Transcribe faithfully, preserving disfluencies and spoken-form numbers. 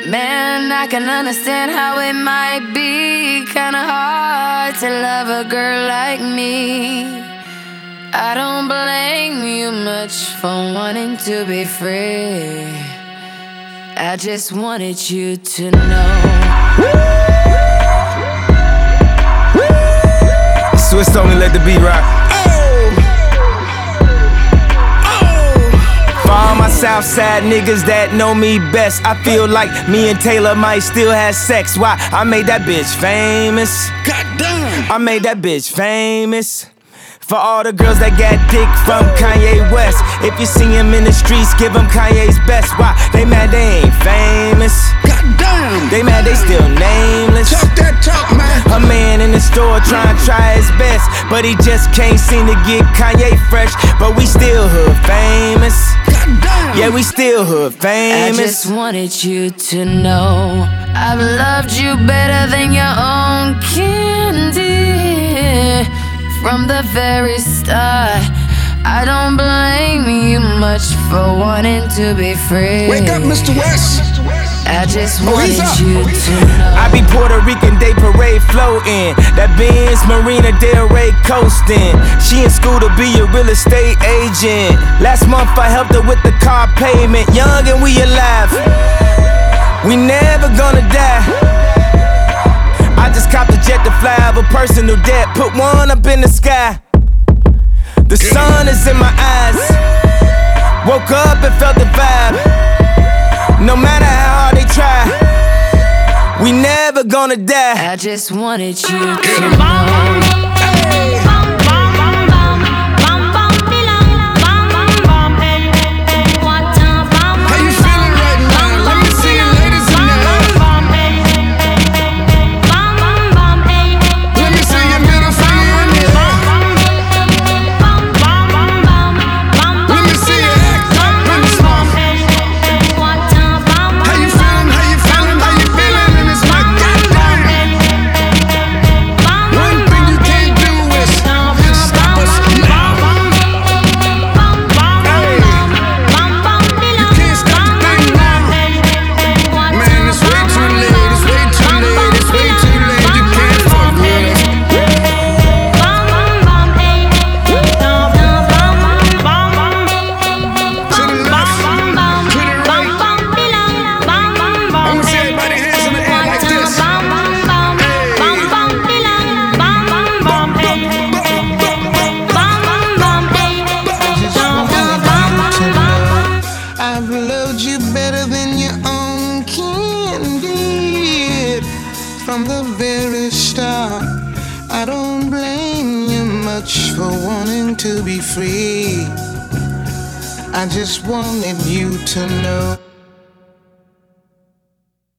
Man, I can understand how it might be kinda hard to love a girl like me. I don't blame you much for wanting to be free. I just wanted you to know. Swiss only let the beat rock. For all my Southside niggas that know me best, I feel like me and Taylor might still have sex. Why? I made that bitch famous. Goddamn! I made that bitch famous. For all the girls that got dick from Kanye West, if you see him in the streets, give him Kanye's best. Why? They mad they ain't famous. Goddamn! They mad they still nameless. Talk that talk, man. A man in the store trying to try his best, but he just can't seem to get Kanye fresh. But we still hood famous. Goddamn! Yeah, we still hood famous. I just wanted you to know I've loved you better than your own candy. From the very start, I don't blame you much for wanting to be free. Wake up, Mister West. I just Oh, wanted he's up. you to know. I be Puerto Rican Day Parade floating, that Benz Marina Del Rey coasting. She in school to be a real estate agent. Last month I helped her with the car payment. Young and we alive, we never gonna die. I just copped a jet to fly over personal debt. Put one up in the sky. The sun is in my eyes. Woke up and felt the vibe. No matter how hard they try, we never gonna die. I just wanted you to know. From the very start, I don't blame you much for wanting to be free. I just wanted you to know.